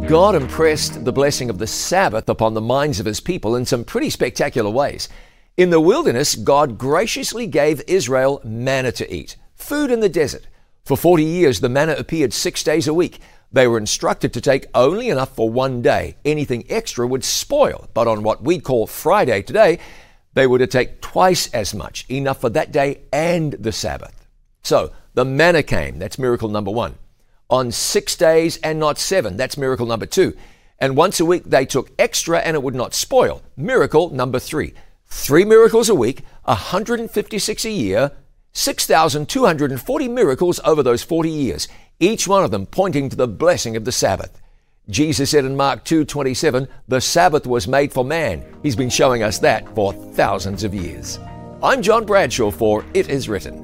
God impressed the blessing of the Sabbath upon the minds of his people in some pretty spectacular ways. In the wilderness, God graciously gave Israel manna to eat, food in the desert. For 40 years, the manna appeared 6 days a week. They were instructed to take only enough for one day. Anything extra would spoil. But on what we'd call Friday today, they were to take twice as much, enough for that day and the Sabbath. So the manna came. That's miracle number 1. On 6 days and not 7. That's miracle number 2. And once a week they took extra and it would not spoil. Miracle number 3. 3 miracles a week, 156 a year, 6,240 miracles over those 40 years, each one of them pointing to the blessing of the Sabbath. Jesus said in Mark 2:27, the Sabbath was made for man. He's been showing us that for thousands of years. I'm John Bradshaw for It Is Written.